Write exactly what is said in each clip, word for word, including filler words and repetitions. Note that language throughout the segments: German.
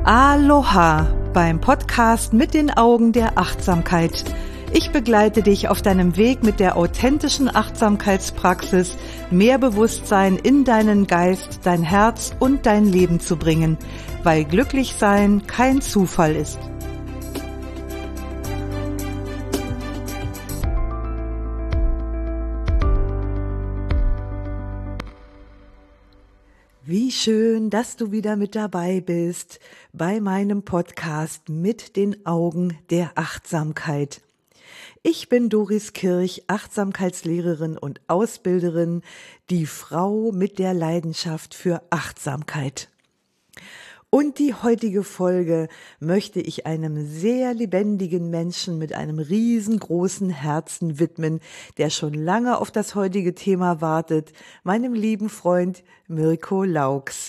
Aloha beim Podcast mit den Augen der Achtsamkeit. Ich begleite dich auf deinem Weg mit der authentischen Achtsamkeitspraxis, mehr Bewusstsein in deinen Geist, dein Herz und dein Leben zu bringen, weil glücklich sein kein Zufall ist. Wie schön, dass du wieder mit dabei bist bei meinem Podcast mit den Augen der Achtsamkeit. Ich bin Doris Kirch, Achtsamkeitslehrerin und Ausbilderin, die Frau mit der Leidenschaft für Achtsamkeit. Und die heutige Folge möchte ich einem sehr lebendigen Menschen mit einem riesengroßen Herzen widmen, der schon lange auf das heutige Thema wartet, meinem lieben Freund Mirko Laux.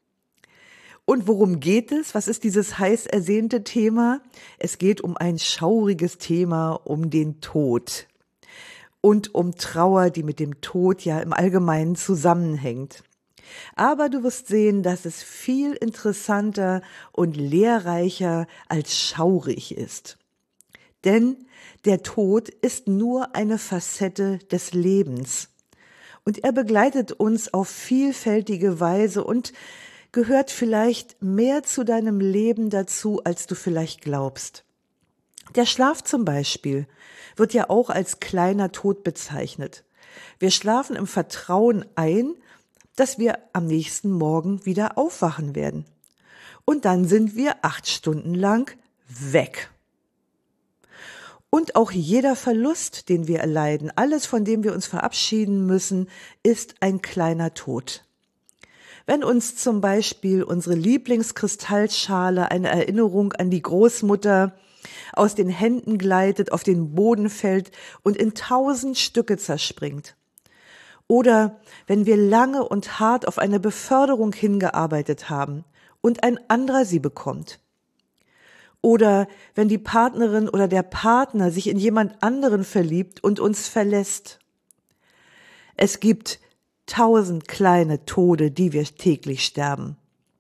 Und worum geht es? Was ist dieses heiß ersehnte Thema? Es geht um ein schauriges Thema, um den Tod und um Trauer, die mit dem Tod ja im Allgemeinen zusammenhängt. Aber du wirst sehen, dass es viel interessanter und lehrreicher als schaurig ist. Denn der Tod ist nur eine Facette des Lebens. Und er begleitet uns auf vielfältige Weise und gehört vielleicht mehr zu deinem Leben dazu, als du vielleicht glaubst. Der Schlaf zum Beispiel wird ja auch als kleiner Tod bezeichnet. Wir schlafen im Vertrauen ein, dass wir am nächsten Morgen wieder aufwachen werden. Und dann sind wir acht Stunden lang weg. Und auch jeder Verlust, den wir erleiden, alles, von dem wir uns verabschieden müssen, ist ein kleiner Tod. Wenn uns zum Beispiel unsere Lieblingskristallschale, eine Erinnerung an die Großmutter, aus den Händen gleitet, auf den Boden fällt und in tausend Stücke zerspringt. Oder wenn wir lange und hart auf eine Beförderung hingearbeitet haben und ein anderer sie bekommt. Oder wenn die Partnerin oder der Partner sich in jemand anderen verliebt und uns verlässt. Es gibt tausend kleine Tode, die wir täglich sterben.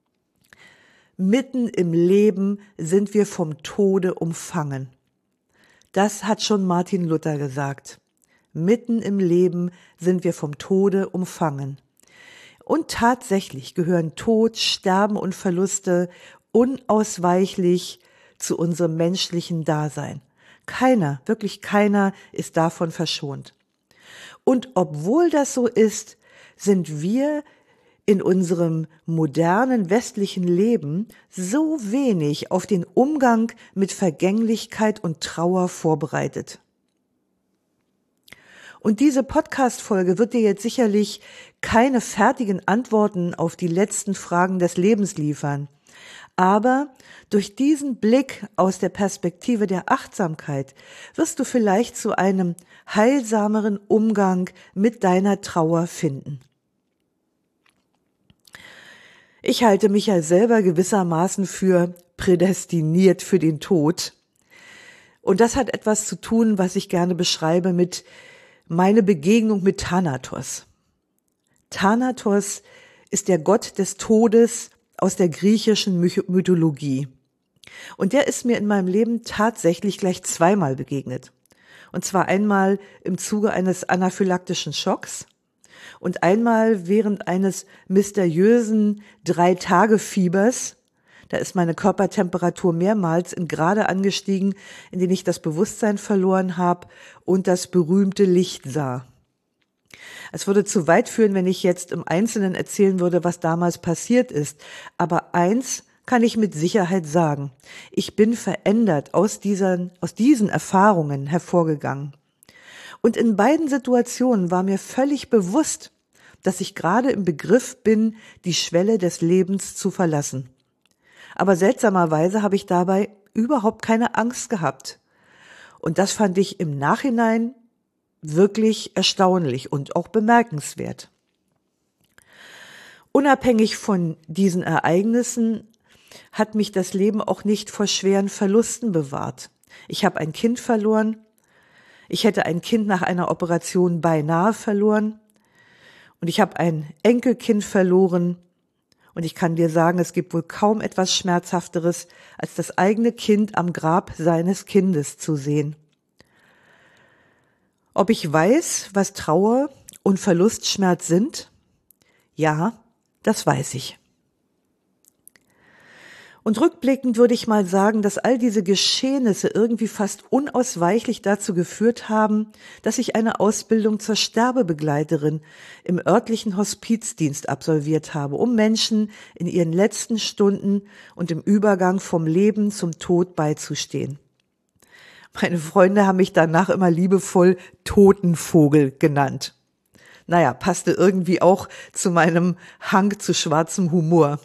Mitten im Leben sind wir vom Tode umfangen. Das hat schon Martin Luther gesagt. Mitten im Leben sind wir vom Tode umfangen. Und tatsächlich gehören Tod, Sterben und Verluste unausweichlich zu unserem menschlichen Dasein. Keiner, wirklich keiner ist davon verschont. Und obwohl das so ist, sind wir in unserem modernen westlichen Leben so wenig auf den Umgang mit Vergänglichkeit und Trauer vorbereitet. Und diese Podcast-Folge wird dir jetzt sicherlich keine fertigen Antworten auf die letzten Fragen des Lebens liefern. Aber durch diesen Blick aus der Perspektive der Achtsamkeit wirst du vielleicht zu einem heilsameren Umgang mit deiner Trauer finden. Ich halte mich ja selber gewissermaßen für prädestiniert für den Tod. Und das hat etwas zu tun, was ich gerne beschreibe mit meine Begegnung mit Thanatos. Thanatos ist der Gott des Todes aus der griechischen Mythologie. Und der ist mir in meinem Leben tatsächlich gleich zweimal begegnet. Und zwar einmal im Zuge eines anaphylaktischen Schocks und einmal während eines mysteriösen Drei-Tage-Fiebers. Da ist meine Körpertemperatur mehrmals in Grade angestiegen, in denen ich das Bewusstsein verloren habe und das berühmte Licht sah. Es würde zu weit führen, wenn ich jetzt im Einzelnen erzählen würde, was damals passiert ist. Aber eins kann ich mit Sicherheit sagen. Ich bin verändert aus diesen, aus diesen Erfahrungen hervorgegangen. Und in beiden Situationen war mir völlig bewusst, dass ich gerade im Begriff bin, die Schwelle des Lebens zu verlassen. Aber seltsamerweise habe ich dabei überhaupt keine Angst gehabt. Und das fand ich im Nachhinein wirklich erstaunlich und auch bemerkenswert. Unabhängig von diesen Ereignissen hat mich das Leben auch nicht vor schweren Verlusten bewahrt. Ich habe ein Kind verloren. Ich hätte ein Kind nach einer Operation beinahe verloren. Und ich habe ein Enkelkind verloren. Und ich kann dir sagen, es gibt wohl kaum etwas Schmerzhafteres, als das eigene Kind am Grab seines Kindes zu sehen. Ob ich weiß, was Trauer und Verlustschmerz sind? Ja, das weiß ich. Und rückblickend würde ich mal sagen, dass all diese Geschehnisse irgendwie fast unausweichlich dazu geführt haben, dass ich eine Ausbildung zur Sterbebegleiterin im örtlichen Hospizdienst absolviert habe, um Menschen in ihren letzten Stunden und im Übergang vom Leben zum Tod beizustehen. Meine Freunde haben mich danach immer liebevoll Totenvogel genannt. Naja, passte irgendwie auch zu meinem Hang zu schwarzem Humor.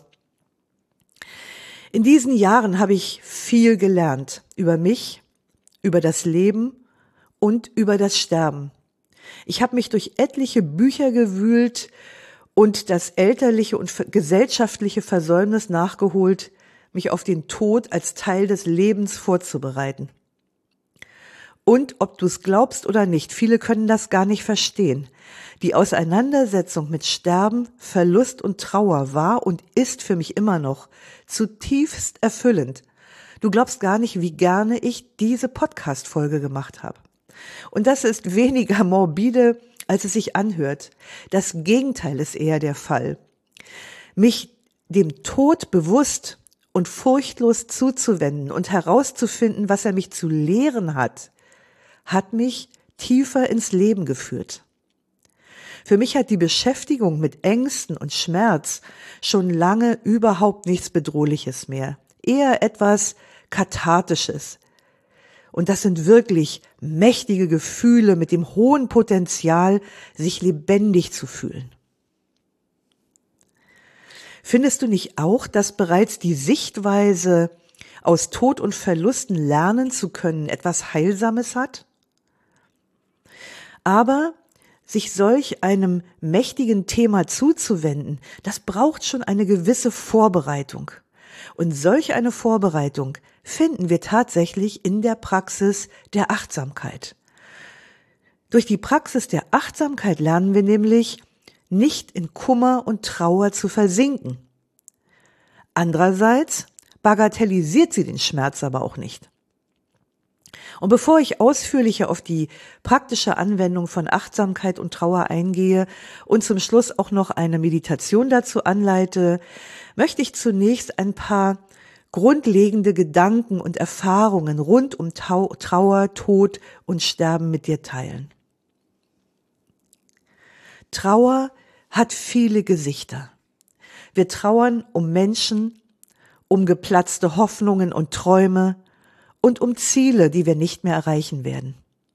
In diesen Jahren habe ich viel gelernt über mich, über das Leben und über das Sterben. Ich habe mich durch etliche Bücher gewühlt und das elterliche und gesellschaftliche Versäumnis nachgeholt, mich auf den Tod als Teil des Lebens vorzubereiten. Und ob du es glaubst oder nicht, viele können das gar nicht verstehen. Die Auseinandersetzung mit Sterben, Verlust und Trauer war und ist für mich immer noch zutiefst erfüllend. Du glaubst gar nicht, wie gerne ich diese Podcast-Folge gemacht habe. Und das ist weniger morbide, als es sich anhört. Das Gegenteil ist eher der Fall. Mich dem Tod bewusst und furchtlos zuzuwenden und herauszufinden, was er mich zu lehren hat, hat mich tiefer ins Leben geführt. Für mich hat die Beschäftigung mit Ängsten und Schmerz schon lange überhaupt nichts Bedrohliches mehr, eher etwas Kathartisches. Und das sind wirklich mächtige Gefühle mit dem hohen Potenzial, sich lebendig zu fühlen. Findest du nicht auch, dass bereits die Sichtweise, aus Tod und Verlusten lernen zu können, etwas Heilsames hat? Aber sich solch einem mächtigen Thema zuzuwenden, das braucht schon eine gewisse Vorbereitung. Und solch eine Vorbereitung finden wir tatsächlich in der Praxis der Achtsamkeit. Durch die Praxis der Achtsamkeit lernen wir nämlich, nicht in Kummer und Trauer zu versinken. Andererseits bagatellisiert sie den Schmerz aber auch nicht. Und bevor ich ausführlicher auf die praktische Anwendung von Achtsamkeit und Trauer eingehe und zum Schluss auch noch eine Meditation dazu anleite, möchte ich zunächst ein paar grundlegende Gedanken und Erfahrungen rund um Trauer, Tod und Sterben mit dir teilen. Trauer hat viele Gesichter. Wir trauern um Menschen, um geplatzte Hoffnungen und Träume, und um Ziele, die wir nicht mehr erreichen werden.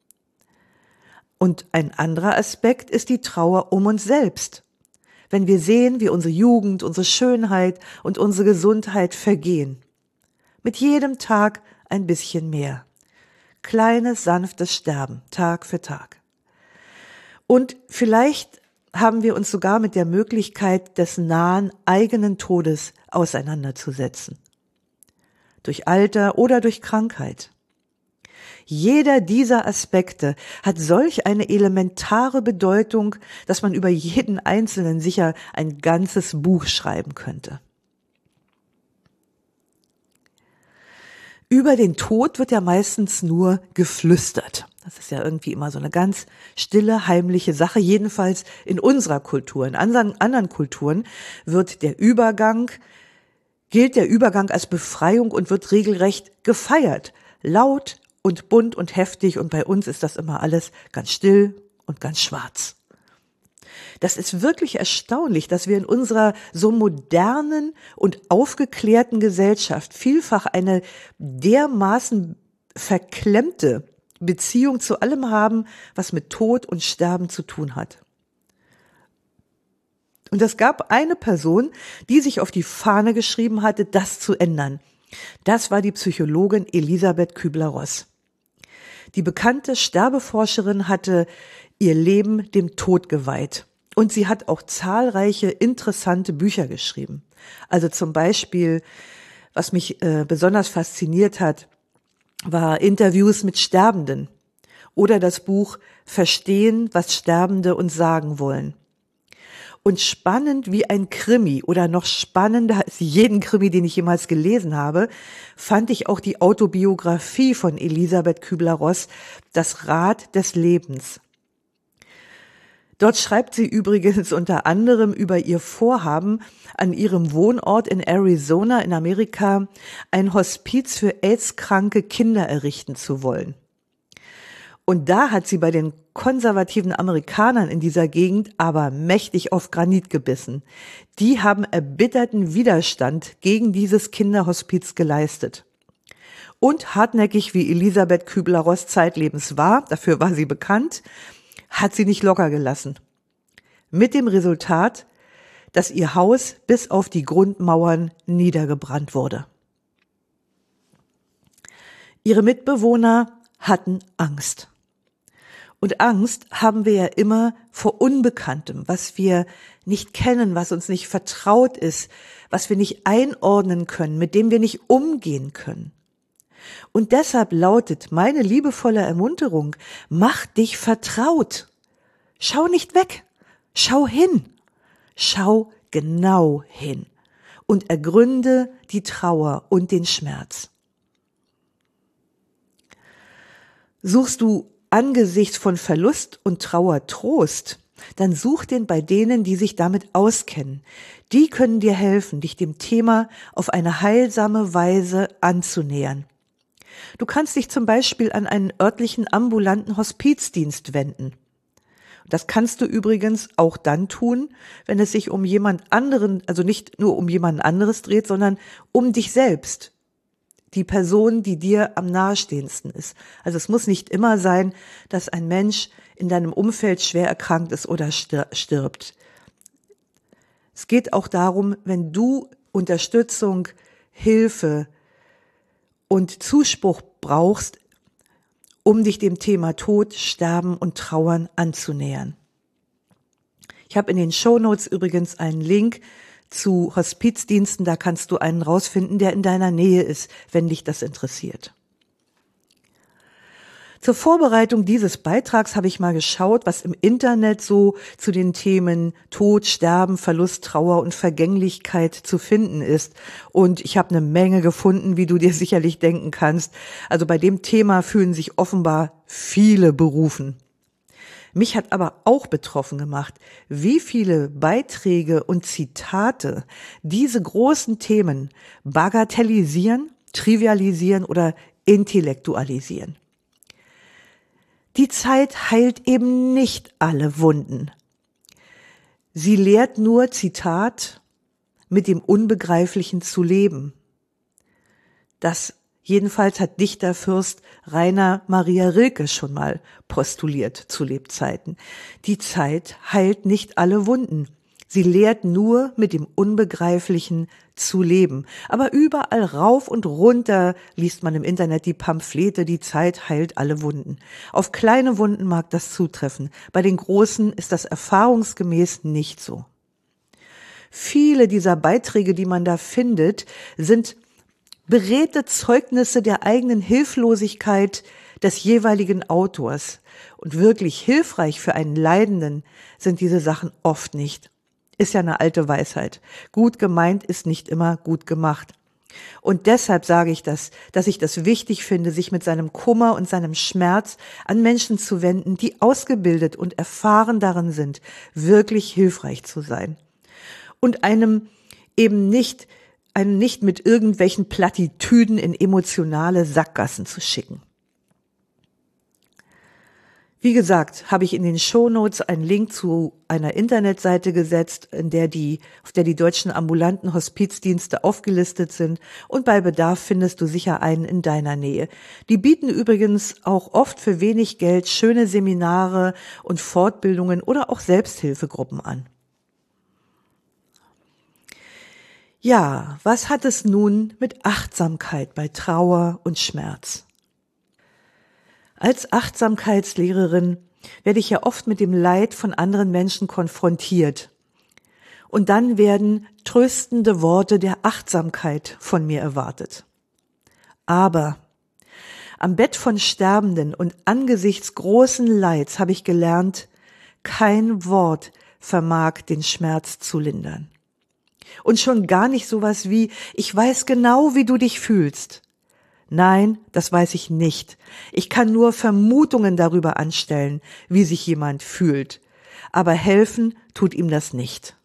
Und ein anderer Aspekt ist die Trauer um uns selbst. Wenn wir sehen, wie unsere Jugend, unsere Schönheit und unsere Gesundheit vergehen. Mit jedem Tag ein bisschen mehr. Kleines, sanftes Sterben, Tag für Tag. Und vielleicht haben wir uns sogar mit der Möglichkeit des nahen eigenen Todes auseinanderzusetzen. Durch Alter oder durch Krankheit. Jeder dieser Aspekte hat solch eine elementare Bedeutung, dass man über jeden einzelnen sicher ein ganzes Buch schreiben könnte. Über den Tod wird ja meistens nur geflüstert. Das ist ja irgendwie immer so eine ganz stille, heimliche Sache, jedenfalls in unserer Kultur. In anderen, anderen Kulturen wird der Übergang gilt der Übergang als Befreiung und wird regelrecht gefeiert. Laut und bunt und heftig, und bei uns ist das immer alles ganz still und ganz schwarz. Das ist wirklich erstaunlich, dass wir in unserer so modernen und aufgeklärten Gesellschaft vielfach eine dermaßen verklemmte Beziehung zu allem haben, was mit Tod und Sterben zu tun hat. Und es gab eine Person, die sich auf die Fahne geschrieben hatte, das zu ändern. Das war die Psychologin Elisabeth Kübler-Ross. Die bekannte Sterbeforscherin hatte ihr Leben dem Tod geweiht. Und sie hat auch zahlreiche interessante Bücher geschrieben. Also zum Beispiel, was mich äh, besonders fasziniert hat, war Interviews mit Sterbenden oder das Buch Verstehen, was Sterbende uns sagen wollen. Und spannend wie ein Krimi oder noch spannender als jeden Krimi, den ich jemals gelesen habe, fand ich auch die Autobiografie von Elisabeth Kübler-Ross, Das Rad des Lebens. Dort schreibt sie übrigens unter anderem über ihr Vorhaben, an ihrem Wohnort in Arizona in Amerika ein Hospiz für AIDS-kranke Kinder errichten zu wollen. Und da hat sie bei den konservativen Amerikanern in dieser Gegend aber mächtig auf Granit gebissen. Die haben erbitterten Widerstand gegen dieses Kinderhospiz geleistet. Und hartnäckig wie Elisabeth Kübler-Ross zeitlebens war, dafür war sie bekannt, hat sie nicht locker gelassen. Mit dem Resultat, dass ihr Haus bis auf die Grundmauern niedergebrannt wurde. Ihre Mitbewohner hatten Angst. Und Angst haben wir ja immer vor Unbekanntem, was wir nicht kennen, was uns nicht vertraut ist, was wir nicht einordnen können, mit dem wir nicht umgehen können. Und deshalb lautet meine liebevolle Ermunterung, mach dich vertraut. Schau nicht weg, schau hin, schau genau hin und ergründe die Trauer und den Schmerz. Suchst du angesichts von Verlust und Trauer Trost, dann such den bei denen, die sich damit auskennen. Die können dir helfen, dich dem Thema auf eine heilsame Weise anzunähern. Du kannst dich zum Beispiel an einen örtlichen ambulanten Hospizdienst wenden. Das kannst du übrigens auch dann tun, wenn es sich um jemand anderen, also nicht nur um jemand anderes dreht, sondern um dich selbst. Die Person, die dir am nahestehendsten ist. Also es muss nicht immer sein, dass ein Mensch in deinem Umfeld schwer erkrankt ist oder stirbt. Es geht auch darum, wenn du Unterstützung, Hilfe und Zuspruch brauchst, um dich dem Thema Tod, Sterben und Trauern anzunähern. Ich habe in den Shownotes übrigens einen Link zu Hospizdiensten, da kannst du einen rausfinden, der in deiner Nähe ist, wenn dich das interessiert. Zur Vorbereitung dieses Beitrags habe ich mal geschaut, was im Internet so zu den Themen Tod, Sterben, Verlust, Trauer und Vergänglichkeit zu finden ist. Und ich habe eine Menge gefunden, wie du dir sicherlich denken kannst. Also bei dem Thema fühlen sich offenbar viele berufen. Mich hat aber auch betroffen gemacht, wie viele Beiträge und Zitate diese großen Themen bagatellisieren, trivialisieren oder intellektualisieren. Die Zeit heilt eben nicht alle Wunden. Sie lehrt nur, Zitat, mit dem Unbegreiflichen zu leben. Das jedenfalls hat Dichter Fürst Rainer Maria Rilke schon mal postuliert zu Lebzeiten. Die Zeit heilt nicht alle Wunden. Sie lehrt nur, mit dem Unbegreiflichen zu leben. Aber überall rauf und runter liest man im Internet die Pamphlete, die Zeit heilt alle Wunden. Auf kleine Wunden mag das zutreffen. Bei den großen ist das erfahrungsgemäß nicht so. Viele dieser Beiträge, die man da findet, sind beredte Zeugnisse der eigenen Hilflosigkeit des jeweiligen Autors. Und wirklich hilfreich für einen Leidenden sind diese Sachen oft nicht. Ist ja eine alte Weisheit. Gut gemeint ist nicht immer gut gemacht. Und deshalb sage ich das, dass ich das wichtig finde, sich mit seinem Kummer und seinem Schmerz an Menschen zu wenden, die ausgebildet und erfahren darin sind, wirklich hilfreich zu sein. Und einem eben nicht, einen nicht mit irgendwelchen Plattitüden in emotionale Sackgassen zu schicken. Wie gesagt, habe ich in den Shownotes einen Link zu einer Internetseite gesetzt, in der die, auf der die deutschen ambulanten Hospizdienste aufgelistet sind, und bei Bedarf findest du sicher einen in deiner Nähe. Die bieten übrigens auch oft für wenig Geld schöne Seminare und Fortbildungen oder auch Selbsthilfegruppen an. Ja, was hat es nun mit Achtsamkeit bei Trauer und Schmerz? Als Achtsamkeitslehrerin werde ich ja oft mit dem Leid von anderen Menschen konfrontiert. Und dann werden tröstende Worte der Achtsamkeit von mir erwartet. Aber am Bett von Sterbenden und angesichts großen Leids habe ich gelernt, kein Wort vermag den Schmerz zu lindern. Und schon gar nicht sowas wie, ich weiß genau, wie du dich fühlst. Nein, das weiß ich nicht. Ich kann nur Vermutungen darüber anstellen, wie sich jemand fühlt. Aber helfen tut ihm das nicht.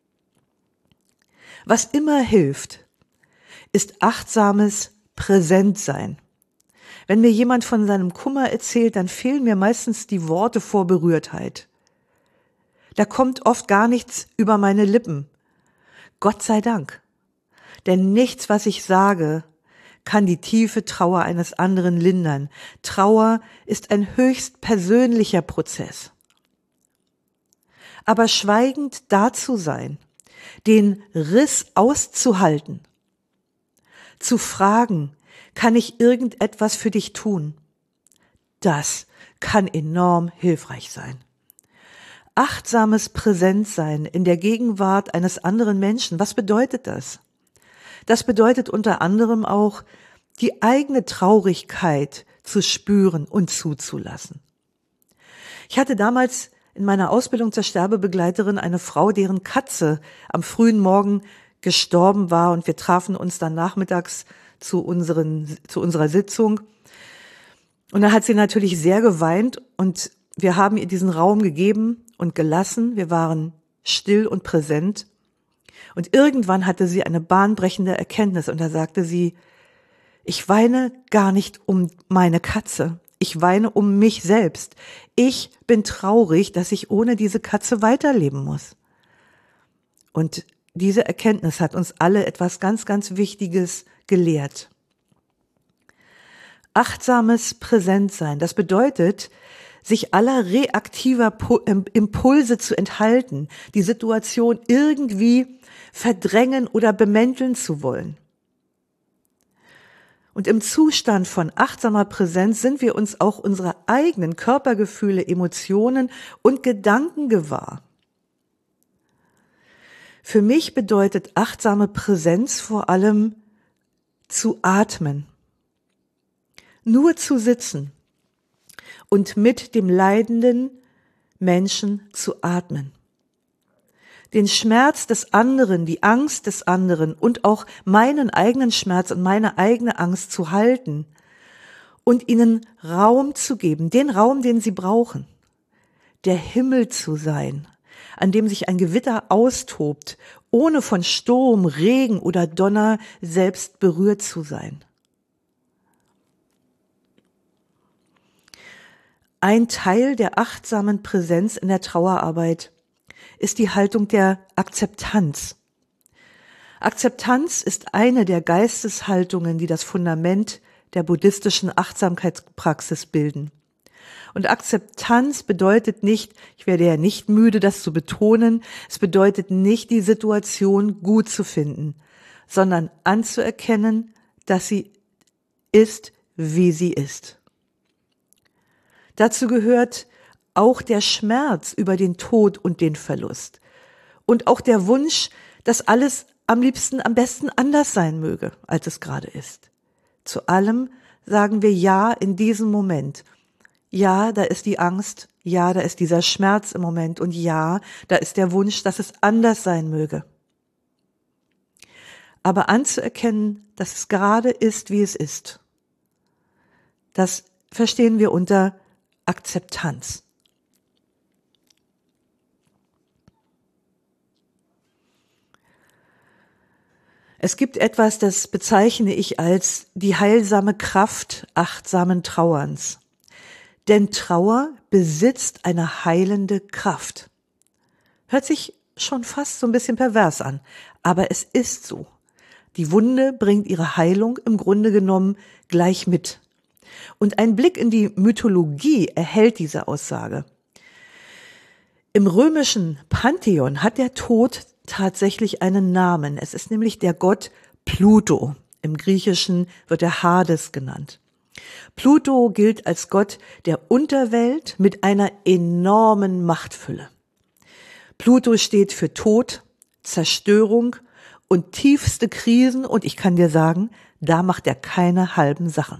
Was immer hilft, ist achtsames Präsentsein. Wenn mir jemand von seinem Kummer erzählt, dann fehlen mir meistens die Worte vor Berührtheit. Da kommt oft gar nichts über meine Lippen. Gott sei Dank. Denn nichts, was ich sage, kann die tiefe Trauer eines anderen lindern. Trauer ist ein höchst persönlicher Prozess. Aber schweigend da zu sein, den Riss auszuhalten, zu fragen, kann ich irgendetwas für dich tun? Das kann enorm hilfreich sein. Achtsames Präsentsein in der Gegenwart eines anderen Menschen, was bedeutet das? Das bedeutet unter anderem auch, die eigene Traurigkeit zu spüren und zuzulassen. Ich hatte damals in meiner Ausbildung zur Sterbebegleiterin eine Frau, deren Katze am frühen Morgen gestorben war, und wir trafen uns dann nachmittags zu unseren, zu unserer Sitzung. Und da hat sie natürlich sehr geweint, und wir haben ihr diesen Raum gegeben und gelassen. Wir waren still und präsent. Und irgendwann hatte sie eine bahnbrechende Erkenntnis, und da sagte sie, ich weine gar nicht um meine Katze. Ich weine um mich selbst. Ich bin traurig, dass ich ohne diese Katze weiterleben muss. Und diese Erkenntnis hat uns alle etwas ganz, ganz Wichtiges gelehrt. Achtsames Präsentsein, das bedeutet, sich aller reaktiver Impulse zu enthalten, die Situation irgendwie verdrängen oder bemänteln zu wollen. Und im Zustand von achtsamer Präsenz sind wir uns auch unserer eigenen Körpergefühle, Emotionen und Gedanken gewahr. Für mich bedeutet achtsame Präsenz vor allem zu atmen, nur zu sitzen und mit dem leidenden Menschen zu atmen. Den Schmerz des anderen, die Angst des anderen und auch meinen eigenen Schmerz und meine eigene Angst zu halten und ihnen Raum zu geben, den Raum, den sie brauchen, der Himmel zu sein, an dem sich ein Gewitter austobt, ohne von Sturm, Regen oder Donner selbst berührt zu sein. Ein Teil der achtsamen Präsenz in der Trauerarbeit ist die Haltung der Akzeptanz. Akzeptanz ist eine der Geisteshaltungen, die das Fundament der buddhistischen Achtsamkeitspraxis bilden. Und Akzeptanz bedeutet nicht, ich werde ja nicht müde, das zu betonen, es bedeutet nicht, die Situation gut zu finden, sondern anzuerkennen, dass sie ist, wie sie ist. Dazu gehört auch der Schmerz über den Tod und den Verlust und auch der Wunsch, dass alles am liebsten, am besten anders sein möge, als es gerade ist. Zu allem sagen wir Ja in diesem Moment. Ja, da ist die Angst, ja, da ist dieser Schmerz im Moment, und ja, da ist der Wunsch, dass es anders sein möge. Aber anzuerkennen, dass es gerade ist, wie es ist, das verstehen wir unter Akzeptanz. Es gibt etwas, das bezeichne ich als die heilsame Kraft achtsamen Trauerns. Denn Trauer besitzt eine heilende Kraft. Hört sich schon fast so ein bisschen pervers an, aber es ist so. Die Wunde bringt ihre Heilung im Grunde genommen gleich mit. Und ein Blick in die Mythologie erhält diese Aussage. Im römischen Pantheon hat der Tod tatsächlich einen Namen. Es ist nämlich der Gott Pluto. Im Griechischen wird er Hades genannt. Pluto gilt als Gott der Unterwelt mit einer enormen Machtfülle. Pluto steht für Tod, Zerstörung und tiefste Krisen, und ich kann dir sagen, da macht er keine halben Sachen.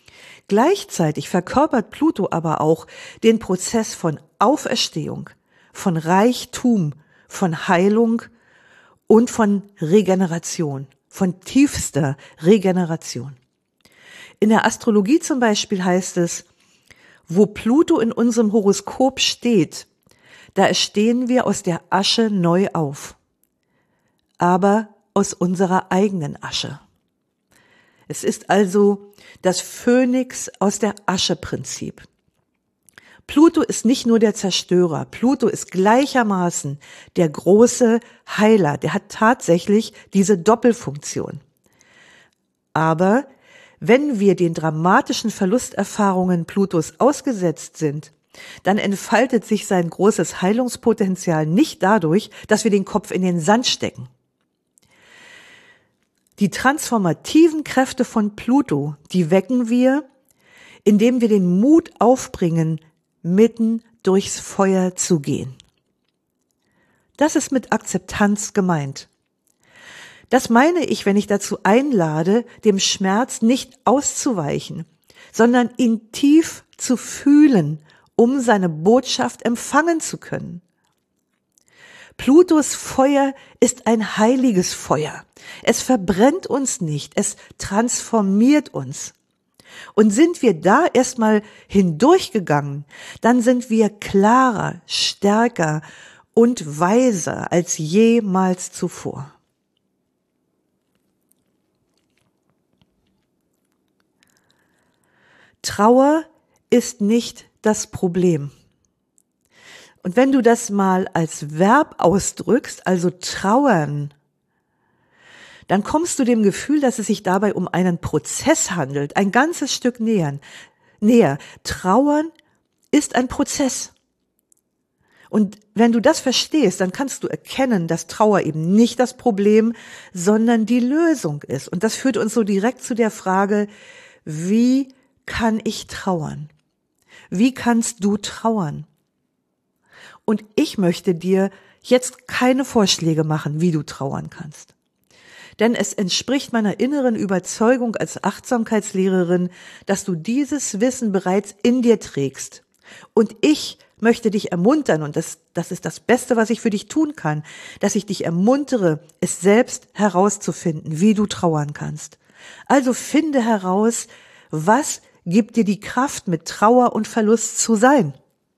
Gleichzeitig verkörpert Pluto aber auch den Prozess von Auferstehung, von Reichtum, von Heilung und von Regeneration, von tiefster Regeneration. In der Astrologie zum Beispiel heißt es, wo Pluto in unserem Horoskop steht, da erstehen wir aus der Asche neu auf, aber aus unserer eigenen Asche. Es ist also das Phönix aus der Asche-Prinzip. Pluto ist nicht nur der Zerstörer, Pluto ist gleichermaßen der große Heiler, der hat tatsächlich diese Doppelfunktion. Aber wenn wir den dramatischen Verlusterfahrungen Plutos ausgesetzt sind, dann entfaltet sich sein großes Heilungspotenzial nicht dadurch, dass wir den Kopf in den Sand stecken. Die transformativen Kräfte von Pluto, die wecken wir, indem wir den Mut aufbringen, mitten durchs Feuer zu gehen. Das ist mit Akzeptanz gemeint. Das meine ich, wenn ich dazu einlade, dem Schmerz nicht auszuweichen, sondern ihn tief zu fühlen, um seine Botschaft empfangen zu können. Plutos Feuer ist ein heiliges Feuer. Es verbrennt uns nicht, es transformiert uns. Und sind wir da erstmal hindurchgegangen, dann sind wir klarer, stärker und weiser als jemals zuvor. Trauer ist nicht das Problem. Und wenn du das mal als Verb ausdrückst, also trauern, dann kommst du dem Gefühl, dass es sich dabei um einen Prozess handelt, ein ganzes Stück näher. näher. Trauern ist ein Prozess. Und wenn du das verstehst, dann kannst du erkennen, dass Trauer eben nicht das Problem, sondern die Lösung ist. Und das führt uns so direkt zu der Frage, wie kann ich trauern? Wie kannst du trauern? Und ich möchte dir jetzt keine Vorschläge machen, wie du trauern kannst. Denn es entspricht meiner inneren Überzeugung als Achtsamkeitslehrerin, dass du dieses Wissen bereits in dir trägst. Und ich möchte dich ermuntern, und das, das ist das Beste, was ich für dich tun kann, dass ich dich ermuntere, es selbst herauszufinden, wie du trauern kannst. Also finde heraus, was gibt dir die Kraft, mit Trauer und Verlust zu sein?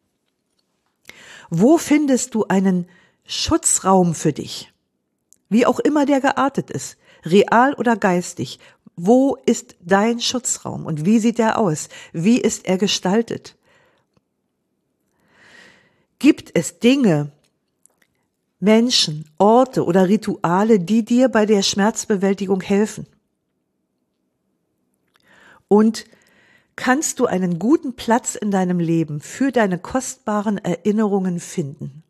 Wo findest du einen Schutzraum für dich? Wie auch immer der geartet ist, real oder geistig, wo ist dein Schutzraum und wie sieht er aus? Wie ist er gestaltet? Gibt es Dinge, Menschen, Orte oder Rituale, die dir bei der Schmerzbewältigung helfen? Und kannst du einen guten Platz in deinem Leben für deine kostbaren Erinnerungen finden?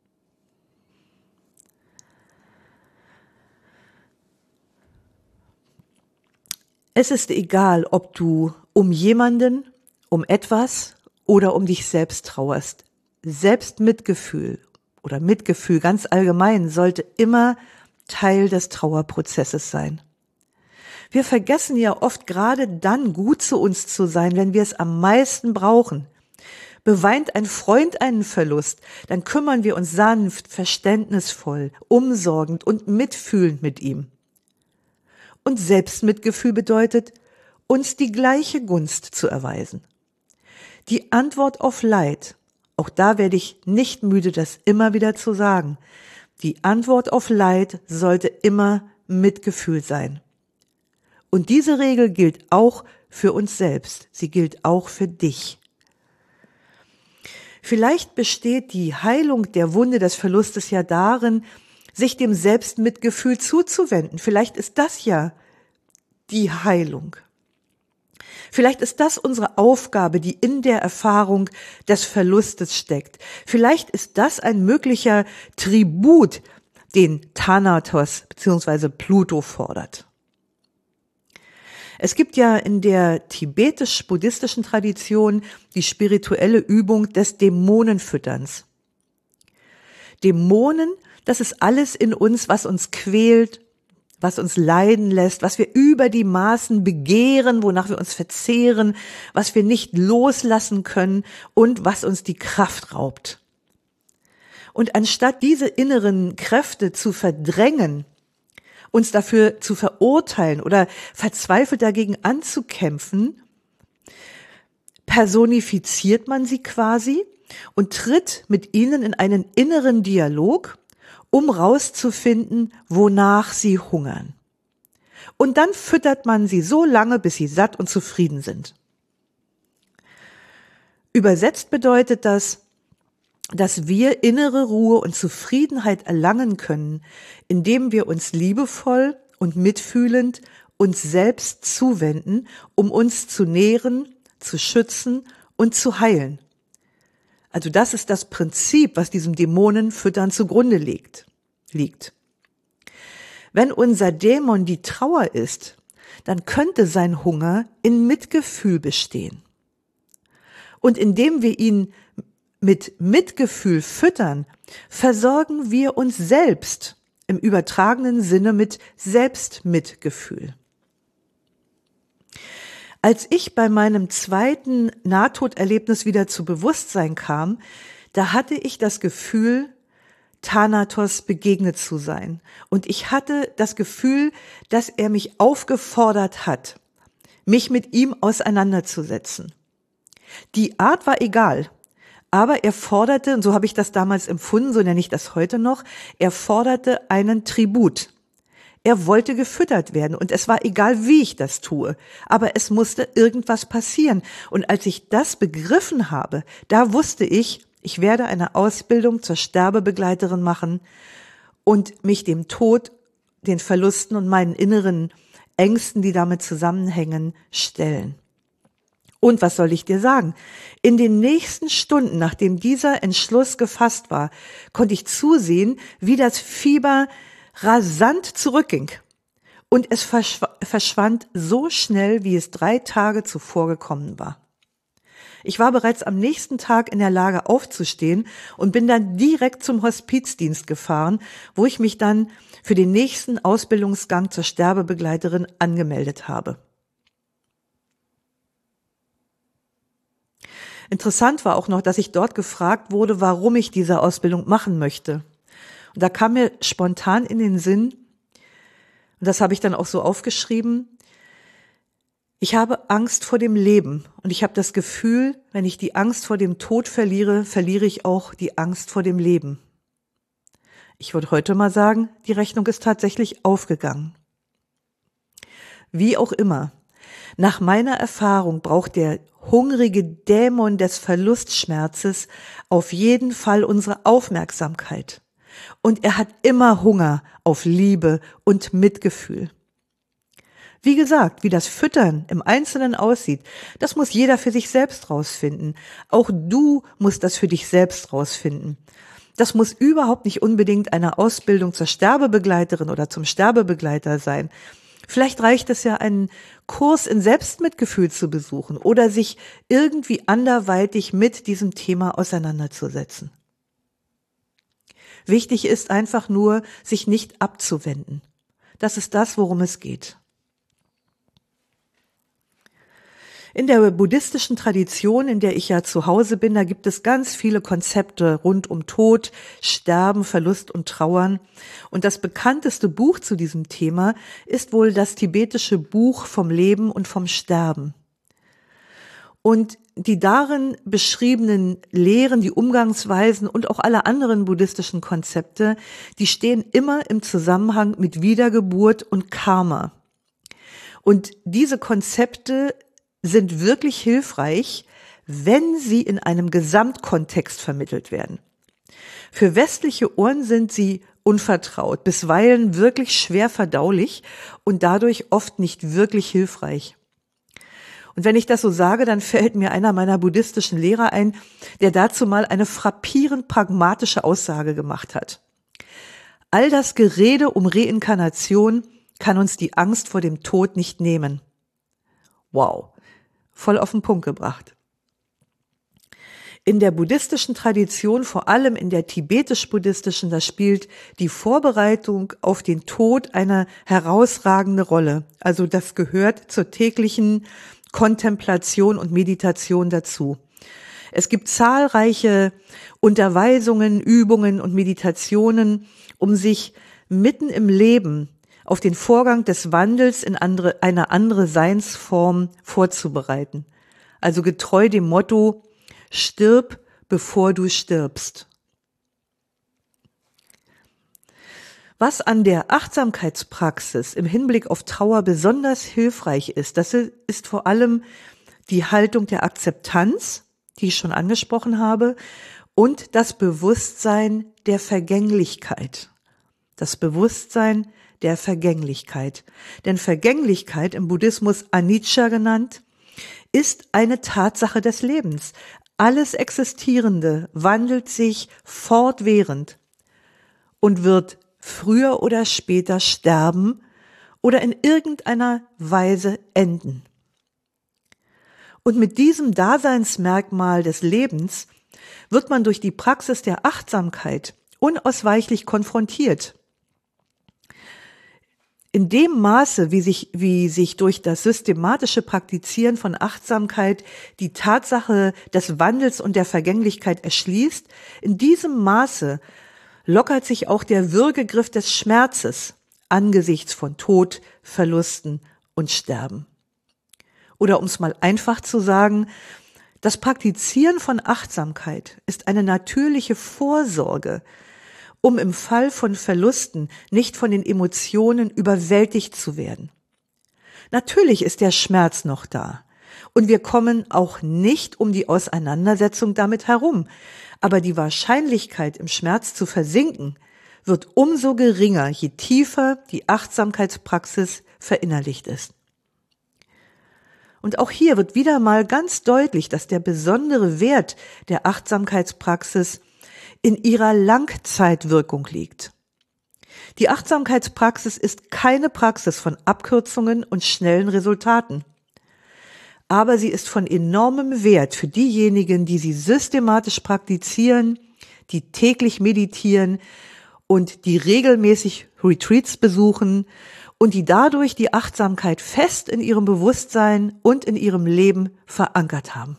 Es ist egal, ob du um jemanden, um etwas oder um dich selbst trauerst. Selbstmitgefühl oder Mitgefühl ganz allgemein sollte immer Teil des Trauerprozesses sein. Wir vergessen ja oft gerade dann gut zu uns zu sein, wenn wir es am meisten brauchen. Beweint ein Freund einen Verlust, dann kümmern wir uns sanft, verständnisvoll, umsorgend und mitfühlend mit ihm. Und Selbstmitgefühl bedeutet, uns die gleiche Gunst zu erweisen. Die Antwort auf Leid, auch da werde ich nicht müde, das immer wieder zu sagen, die Antwort auf Leid sollte immer Mitgefühl sein. Und diese Regel gilt auch für uns selbst, sie gilt auch für dich. Vielleicht besteht die Heilung der Wunde des Verlustes ja darin, sich dem Selbstmitgefühl zuzuwenden. Vielleicht ist das ja die Heilung. Vielleicht ist das unsere Aufgabe, die in der Erfahrung des Verlustes steckt. Vielleicht ist das ein möglicher Tribut, den Thanatos bzw. Pluto fordert. Es gibt ja in der tibetisch-buddhistischen Tradition die spirituelle Übung des Dämonenfütterns. Dämonen, das ist alles in uns, was uns quält, was uns leiden lässt, was wir über die Maßen begehren, wonach wir uns verzehren, was wir nicht loslassen können und was uns die Kraft raubt. Und anstatt diese inneren Kräfte zu verdrängen, uns dafür zu verurteilen oder verzweifelt dagegen anzukämpfen, personifiziert man sie quasi und tritt mit ihnen in einen inneren Dialog, um rauszufinden, wonach sie hungern. Und dann füttert man sie so lange, bis sie satt und zufrieden sind. Übersetzt bedeutet das, dass wir innere Ruhe und Zufriedenheit erlangen können, indem wir uns liebevoll und mitfühlend uns selbst zuwenden, um uns zu nähren, zu schützen und zu heilen. Also das ist das Prinzip, was diesem Dämonenfüttern zugrunde liegt. liegt. Wenn unser Dämon die Trauer ist, dann könnte sein Hunger in Mitgefühl bestehen. Und indem wir ihn mit Mitgefühl füttern, versorgen wir uns selbst im übertragenen Sinne mit Selbstmitgefühl. Als ich bei meinem zweiten Nahtoderlebnis wieder zu Bewusstsein kam, da hatte ich das Gefühl, Thanatos begegnet zu sein. Und ich hatte das Gefühl, dass er mich aufgefordert hat, mich mit ihm auseinanderzusetzen. Die Art war egal. Aber er forderte, und so habe ich das damals empfunden, so nenne ich das heute noch, er forderte einen Tribut. Er wollte gefüttert werden und es war egal, wie ich das tue, aber es musste irgendwas passieren. Und als ich das begriffen habe, da wusste ich, ich werde eine Ausbildung zur Sterbebegleiterin machen und mich dem Tod, den Verlusten und meinen inneren Ängsten, die damit zusammenhängen, stellen. Und was soll ich dir sagen? In den nächsten Stunden, nachdem dieser Entschluss gefasst war, konnte ich zusehen, wie das Fieber rasant zurückging. Und es verschw- verschwand so schnell, wie es drei Tage zuvor gekommen war. Ich war bereits am nächsten Tag in der Lage aufzustehen und bin dann direkt zum Hospizdienst gefahren, wo ich mich dann für den nächsten Ausbildungsgang zur Sterbebegleiterin angemeldet habe. Interessant war auch noch, dass ich dort gefragt wurde, warum ich diese Ausbildung machen möchte. Und da kam mir spontan in den Sinn, und das habe ich dann auch so aufgeschrieben, ich habe Angst vor dem Leben und ich habe das Gefühl, wenn ich die Angst vor dem Tod verliere, verliere ich auch die Angst vor dem Leben. Ich würde heute mal sagen, die Rechnung ist tatsächlich aufgegangen. Wie auch immer, nach meiner Erfahrung braucht der hungrige Dämon des Verlustschmerzes auf jeden Fall unsere Aufmerksamkeit. Und er hat immer Hunger auf Liebe und Mitgefühl. Wie gesagt, wie das Füttern im Einzelnen aussieht, das muss jeder für sich selbst rausfinden. Auch du musst das für dich selbst rausfinden. Das muss überhaupt nicht unbedingt eine Ausbildung zur Sterbebegleiterin oder zum Sterbebegleiter sein. Vielleicht reicht es ja, einen Kurs in Selbstmitgefühl zu besuchen oder sich irgendwie anderweitig mit diesem Thema auseinanderzusetzen. Wichtig ist einfach nur, sich nicht abzuwenden. Das ist das, worum es geht. In der buddhistischen Tradition, in der ich ja zu Hause bin, da gibt es ganz viele Konzepte rund um Tod, Sterben, Verlust und Trauern. Und das bekannteste Buch zu diesem Thema ist wohl das tibetische Buch vom Leben und vom Sterben. Und die darin beschriebenen Lehren, die Umgangsweisen und auch alle anderen buddhistischen Konzepte, die stehen immer im Zusammenhang mit Wiedergeburt und Karma. Und diese Konzepte sind wirklich hilfreich, wenn sie in einem Gesamtkontext vermittelt werden. Für westliche Ohren sind sie unvertraut, bisweilen wirklich schwer verdaulich und dadurch oft nicht wirklich hilfreich. Und wenn ich das so sage, dann fällt mir einer meiner buddhistischen Lehrer ein, der dazu mal eine frappierend pragmatische Aussage gemacht hat. All das Gerede um Reinkarnation kann uns die Angst vor dem Tod nicht nehmen. Wow. Voll auf den Punkt gebracht. In der buddhistischen Tradition, vor allem in der tibetisch-buddhistischen, da spielt die Vorbereitung auf den Tod eine herausragende Rolle. Also das gehört zur täglichen Kontemplation und Meditation dazu. Es gibt zahlreiche Unterweisungen, Übungen und Meditationen, um sich mitten im Leben auf den Vorgang des Wandels in andere, eine andere Seinsform vorzubereiten. Also getreu dem Motto, stirb, bevor du stirbst. Was an der Achtsamkeitspraxis im Hinblick auf Trauer besonders hilfreich ist, das ist vor allem die Haltung der Akzeptanz, die ich schon angesprochen habe, und das Bewusstsein der Vergänglichkeit. Das Bewusstsein der Vergänglichkeit. Denn Vergänglichkeit, im Buddhismus Anicca genannt, ist eine Tatsache des Lebens. Alles Existierende wandelt sich fortwährend und wird früher oder später sterben oder in irgendeiner Weise enden. Und mit diesem Daseinsmerkmal des Lebens wird man durch die Praxis der Achtsamkeit unausweichlich konfrontiert. In dem Maße, wie sich, wie sich durch das systematische Praktizieren von Achtsamkeit die Tatsache des Wandels und der Vergänglichkeit erschließt, in diesem Maße lockert sich auch der Würgegriff des Schmerzes angesichts von Tod, Verlusten und Sterben. Oder um es mal einfach zu sagen, das Praktizieren von Achtsamkeit ist eine natürliche Vorsorge, um im Fall von Verlusten nicht von den Emotionen überwältigt zu werden. Natürlich ist der Schmerz noch da und wir kommen auch nicht um die Auseinandersetzung damit herum, aber die Wahrscheinlichkeit, im Schmerz zu versinken, wird umso geringer, je tiefer die Achtsamkeitspraxis verinnerlicht ist. Und auch hier wird wieder mal ganz deutlich, dass der besondere Wert der Achtsamkeitspraxis in ihrer Langzeitwirkung liegt. Die Achtsamkeitspraxis ist keine Praxis von Abkürzungen und schnellen Resultaten. Aber sie ist von enormem Wert für diejenigen, die sie systematisch praktizieren, die täglich meditieren und die regelmäßig Retreats besuchen und die dadurch die Achtsamkeit fest in ihrem Bewusstsein und in ihrem Leben verankert haben.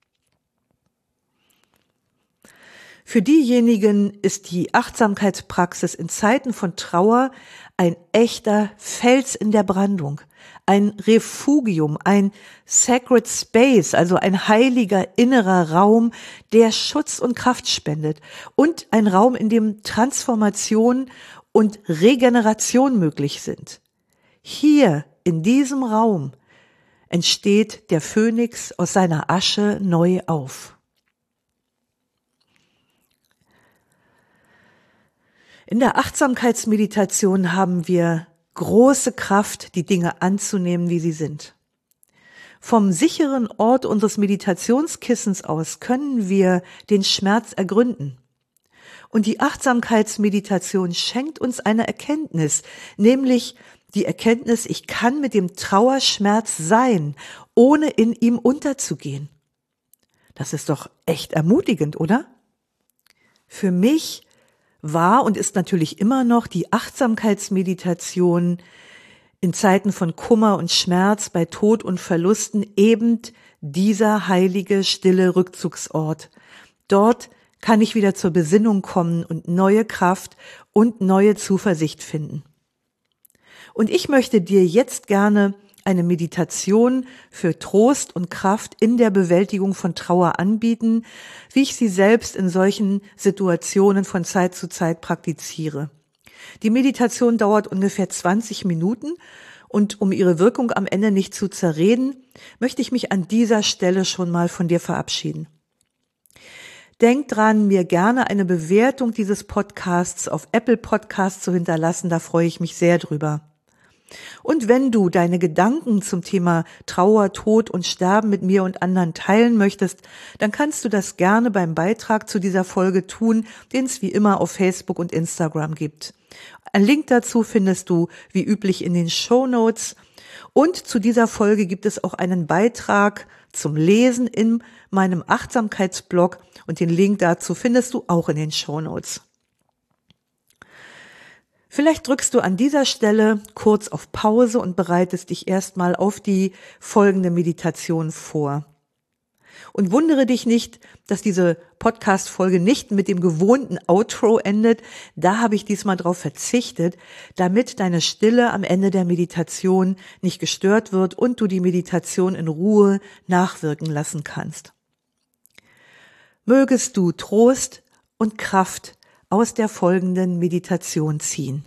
Für diejenigen ist die Achtsamkeitspraxis in Zeiten von Trauer ein echter Fels in der Brandung, ein Refugium, ein Sacred Space, also ein heiliger innerer Raum, der Schutz und Kraft spendet und ein Raum, in dem Transformation und Regeneration möglich sind. Hier, in diesem Raum, entsteht der Phönix aus seiner Asche neu auf. In der Achtsamkeitsmeditation haben wir große Kraft, die Dinge anzunehmen, wie sie sind. Vom sicheren Ort unseres Meditationskissens aus können wir den Schmerz ergründen. Und die Achtsamkeitsmeditation schenkt uns eine Erkenntnis, nämlich die Erkenntnis, ich kann mit dem Trauerschmerz sein, ohne in ihm unterzugehen. Das ist doch echt ermutigend, oder? Für mich war und ist natürlich immer noch die Achtsamkeitsmeditation in Zeiten von Kummer und Schmerz, bei Tod und Verlusten eben dieser heilige, stille Rückzugsort. Dort kann ich wieder zur Besinnung kommen und neue Kraft und neue Zuversicht finden. Und ich möchte dir jetzt gerne eine Meditation für Trost und Kraft in der Bewältigung von Trauer anbieten, wie ich sie selbst in solchen Situationen von Zeit zu Zeit praktiziere. Die Meditation dauert ungefähr zwanzig Minuten und um ihre Wirkung am Ende nicht zu zerreden, möchte ich mich an dieser Stelle schon mal von dir verabschieden. Denk dran, mir gerne eine Bewertung dieses Podcasts auf Apple Podcasts zu hinterlassen, da freue ich mich sehr drüber. Und wenn du deine Gedanken zum Thema Trauer, Tod und Sterben mit mir und anderen teilen möchtest, dann kannst du das gerne beim Beitrag zu dieser Folge tun, den es wie immer auf Facebook und Instagram gibt. Ein Link dazu findest du wie üblich in den Shownotes. Und zu dieser Folge gibt es auch einen Beitrag zum Lesen in meinem Achtsamkeitsblog und den Link dazu findest du auch in den Shownotes. Vielleicht drückst du an dieser Stelle kurz auf Pause und bereitest dich erstmal auf die folgende Meditation vor. Und wundere dich nicht, dass diese Podcast-Folge nicht mit dem gewohnten Outro endet. Da habe ich diesmal drauf verzichtet, damit deine Stille am Ende der Meditation nicht gestört wird und du die Meditation in Ruhe nachwirken lassen kannst. Mögest du Trost und Kraft aus der folgenden Meditation ziehen.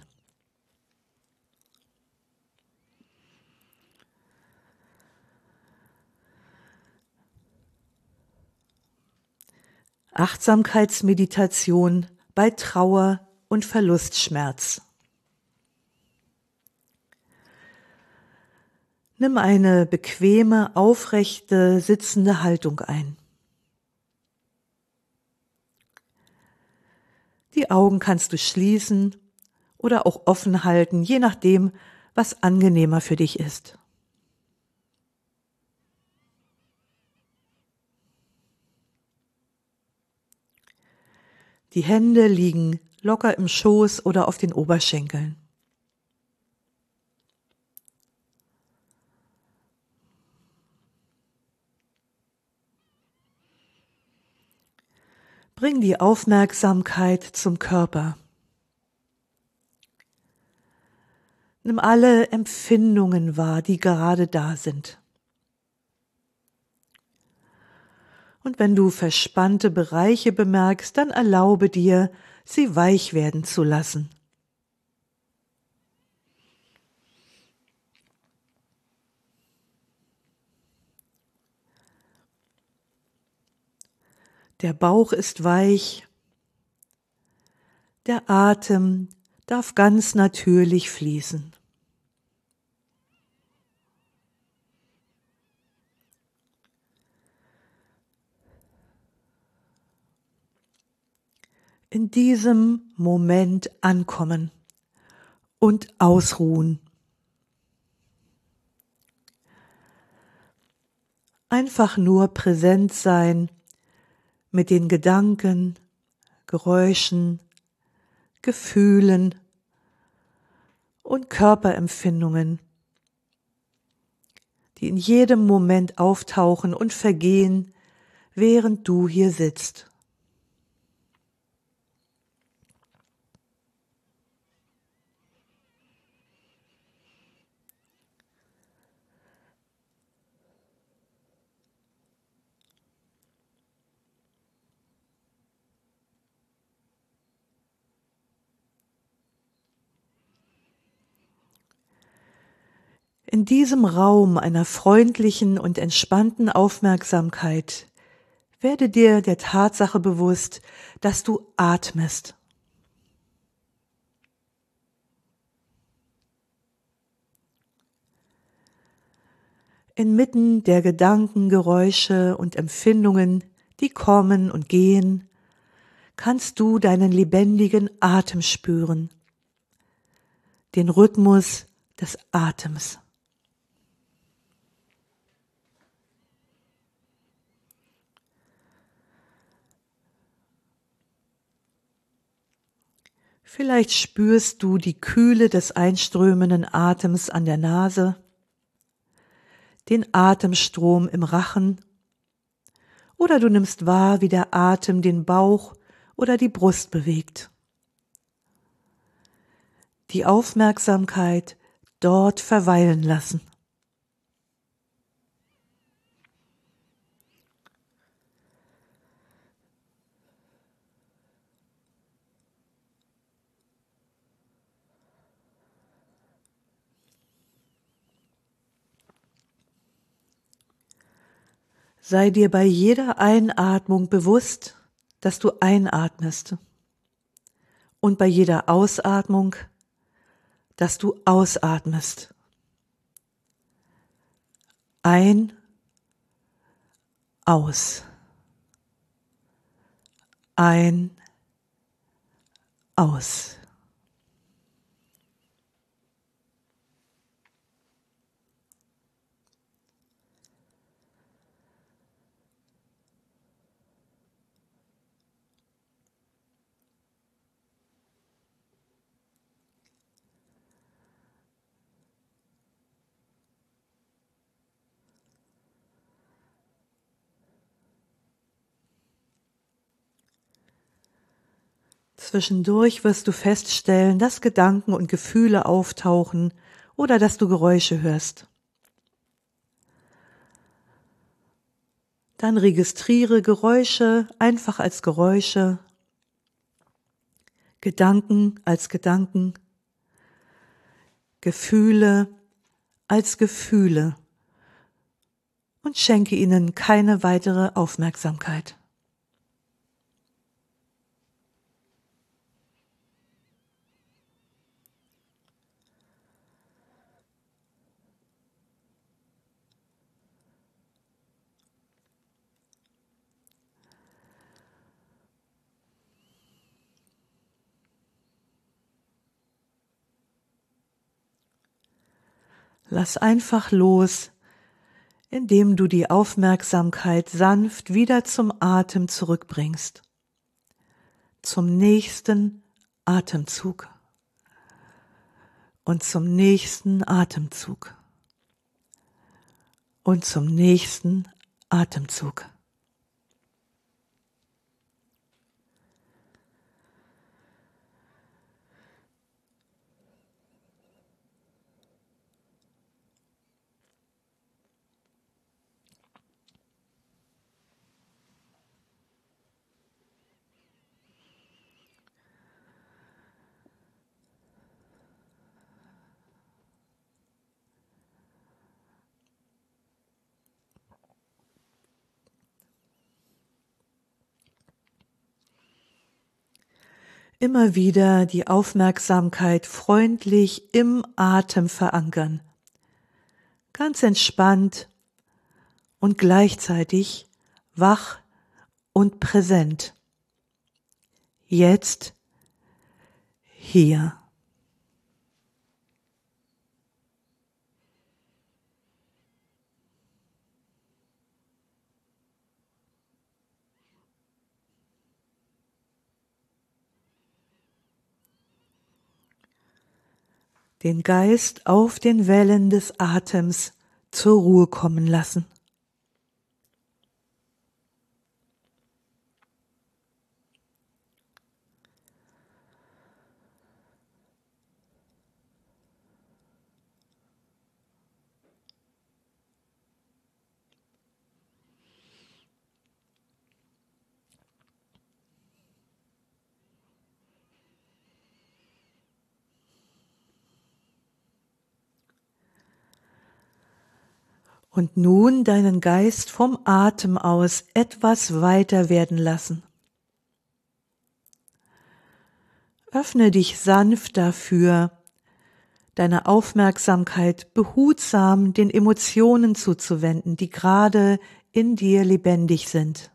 Achtsamkeitsmeditation bei Trauer und Verlustschmerz. Nimm eine bequeme, aufrechte, sitzende Haltung ein. Die Augen kannst du schließen oder auch offen halten, je nachdem, was angenehmer für dich ist. Die Hände liegen locker im Schoß oder auf den Oberschenkeln. Bring die Aufmerksamkeit zum Körper. Nimm alle Empfindungen wahr, die gerade da sind. Und wenn du verspannte Bereiche bemerkst, dann erlaube dir, sie weich werden zu lassen. Der Bauch ist weich. Der Atem darf ganz natürlich fließen. In diesem Moment ankommen und ausruhen. Einfach nur präsent sein mit den Gedanken, Geräuschen, Gefühlen und Körperempfindungen, die in jedem Moment auftauchen und vergehen, während du hier sitzt. In diesem Raum einer freundlichen und entspannten Aufmerksamkeit werde dir der Tatsache bewusst, dass du atmest. Inmitten der Gedanken, Geräusche und Empfindungen, die kommen und gehen, kannst du deinen lebendigen Atem spüren, den Rhythmus des Atems. Vielleicht spürst du die Kühle des einströmenden Atems an der Nase, den Atemstrom im Rachen, oder du nimmst wahr, wie der Atem den Bauch oder die Brust bewegt. Die Aufmerksamkeit dort verweilen lassen. Sei dir bei jeder Einatmung bewusst, dass du einatmest und bei jeder Ausatmung, dass du ausatmest. Ein, aus. Ein, aus. Zwischendurch wirst du feststellen, dass Gedanken und Gefühle auftauchen oder dass du Geräusche hörst. Dann registriere Geräusche einfach als Geräusche, Gedanken als Gedanken, Gefühle als Gefühle und schenke ihnen keine weitere Aufmerksamkeit. Lass einfach los, indem du die Aufmerksamkeit sanft wieder zum Atem zurückbringst. Zum nächsten Atemzug und zum nächsten Atemzug und zum nächsten Atemzug. Immer wieder die Aufmerksamkeit freundlich im Atem verankern. Ganz entspannt und gleichzeitig wach und präsent. Jetzt, hier. Den Geist auf den Wellen des Atems zur Ruhe kommen lassen. Und nun deinen Geist vom Atem aus etwas weiter werden lassen. Öffne dich sanft dafür, deine Aufmerksamkeit behutsam den Emotionen zuzuwenden, die gerade in dir lebendig sind.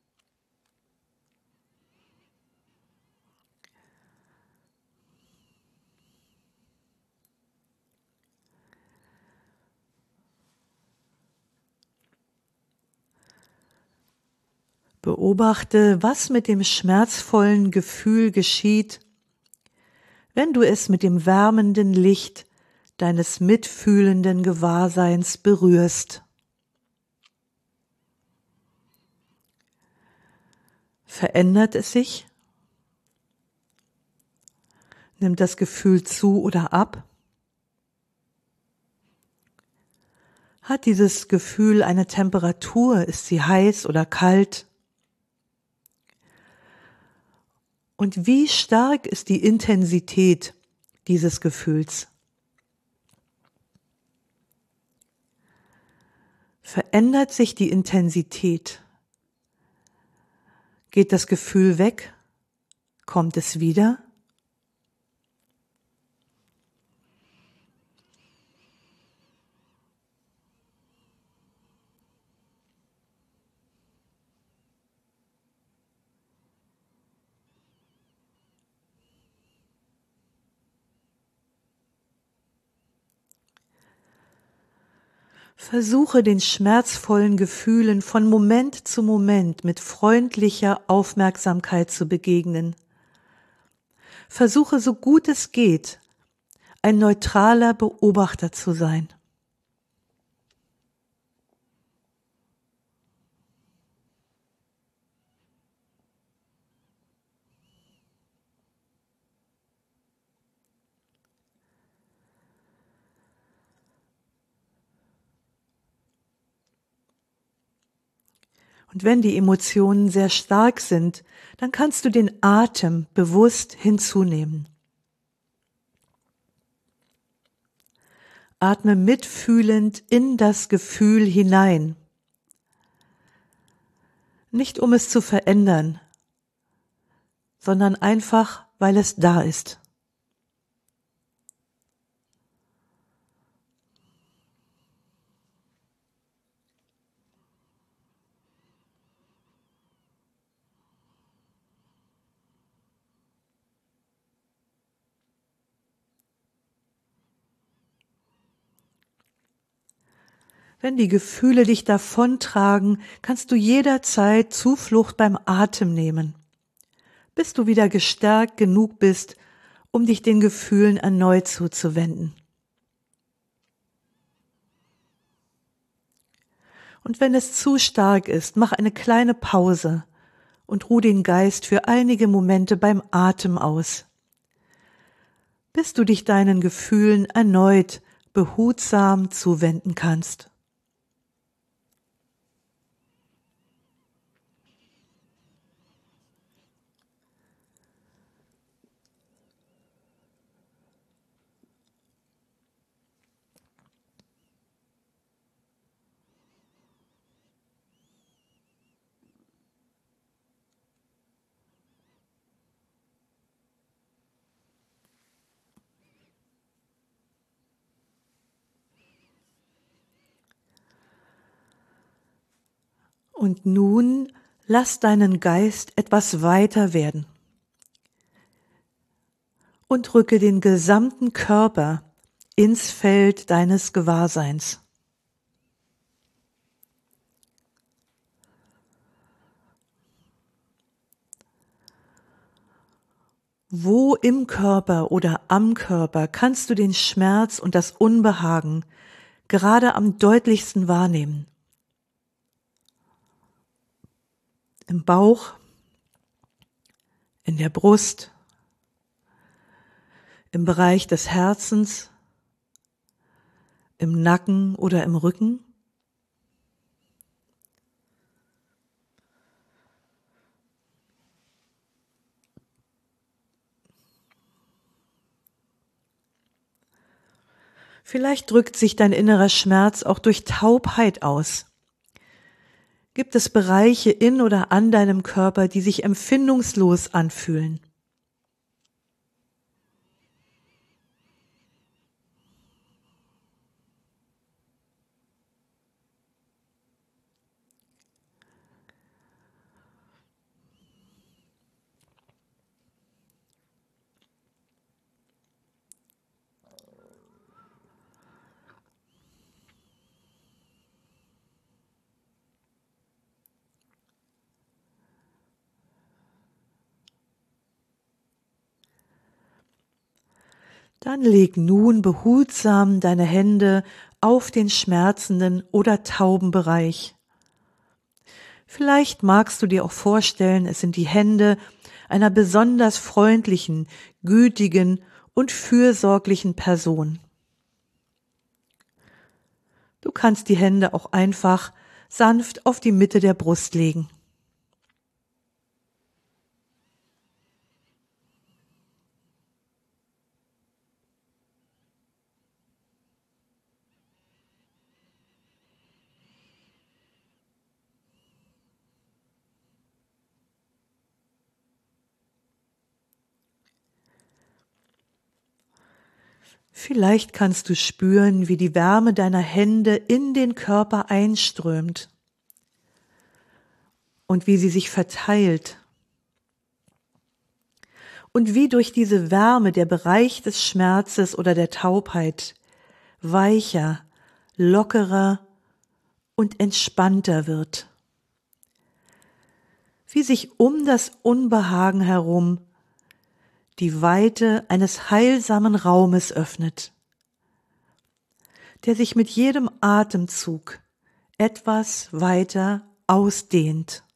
Beobachte, was mit dem schmerzvollen Gefühl geschieht, wenn du es mit dem wärmenden Licht deines mitfühlenden Gewahrseins berührst. Verändert es sich? Nimmt das Gefühl zu oder ab? Hat dieses Gefühl eine Temperatur? Ist sie heiß oder kalt? Und wie stark ist die Intensität dieses Gefühls? Verändert sich die Intensität? Geht das Gefühl weg? Kommt es wieder? Versuche den schmerzvollen Gefühlen von Moment zu Moment mit freundlicher Aufmerksamkeit zu begegnen. Versuche so gut es geht, ein neutraler Beobachter zu sein. Und wenn die Emotionen sehr stark sind, dann kannst du den Atem bewusst hinzunehmen. Atme mitfühlend in das Gefühl hinein. Nicht um es zu verändern, sondern einfach, weil es da ist. Wenn die Gefühle dich davontragen, kannst du jederzeit Zuflucht beim Atem nehmen, bis du wieder gestärkt genug bist, um dich den Gefühlen erneut zuzuwenden. Und wenn es zu stark ist, mach eine kleine Pause und ruh den Geist für einige Momente beim Atem aus, bis du dich deinen Gefühlen erneut behutsam zuwenden kannst. Und nun lass deinen Geist etwas weiter werden und rücke den gesamten Körper ins Feld deines Gewahrseins. Wo im Körper oder am Körper kannst du den Schmerz und das Unbehagen gerade am deutlichsten wahrnehmen? Im Bauch, in der Brust, im Bereich des Herzens, im Nacken oder im Rücken? Vielleicht drückt sich dein innerer Schmerz auch durch Taubheit aus. Gibt es Bereiche in oder an deinem Körper, die sich empfindungslos anfühlen? Dann leg nun behutsam deine Hände auf den schmerzenden oder tauben Bereich. Vielleicht magst du dir auch vorstellen, es sind die Hände einer besonders freundlichen, gütigen und fürsorglichen Person. Du kannst die Hände auch einfach sanft auf die Mitte der Brust legen. Vielleicht kannst du spüren, wie die Wärme deiner Hände in den Körper einströmt und wie sie sich verteilt und wie durch diese Wärme der Bereich des Schmerzes oder der Taubheit weicher, lockerer und entspannter wird. Wie sich um das Unbehagen herum die Weite eines heilsamen Raumes öffnet, der sich mit jedem Atemzug etwas weiter ausdehnt.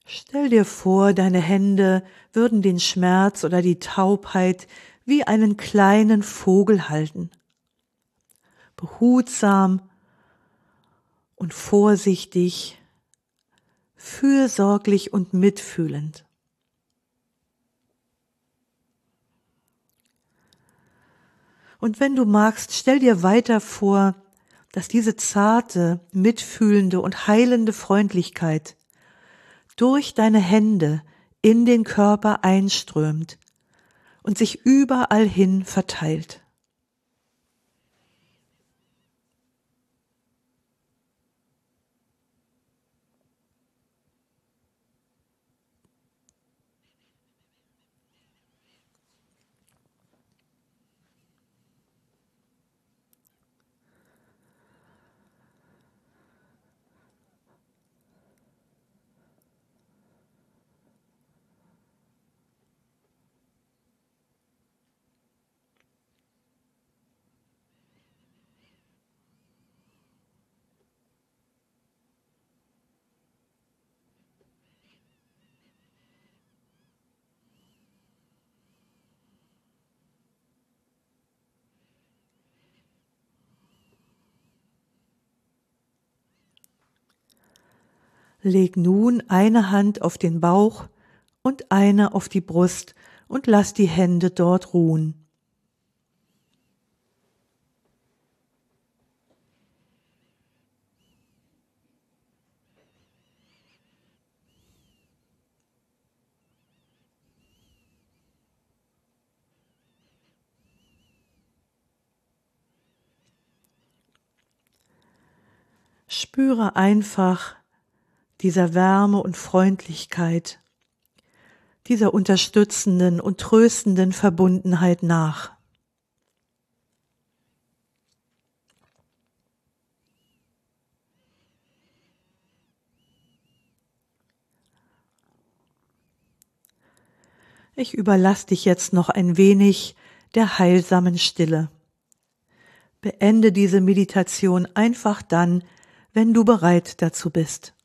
Stell dir vor, deine Hände würden den Schmerz oder die Taubheit wie einen kleinen Vogel halten. Behutsam und vorsichtig, fürsorglich und mitfühlend. Und wenn du magst, stell dir weiter vor, dass diese zarte, mitfühlende und heilende Freundlichkeit durch deine Hände in den Körper einströmt und sich überall hin verteilt. Leg nun eine Hand auf den Bauch und eine auf die Brust und lass die Hände dort ruhen. Spüre einfach dieser Wärme und Freundlichkeit, dieser unterstützenden und tröstenden Verbundenheit nach. Ich überlasse dich jetzt noch ein wenig der heilsamen Stille. Beende diese Meditation einfach dann, wenn du bereit dazu bist.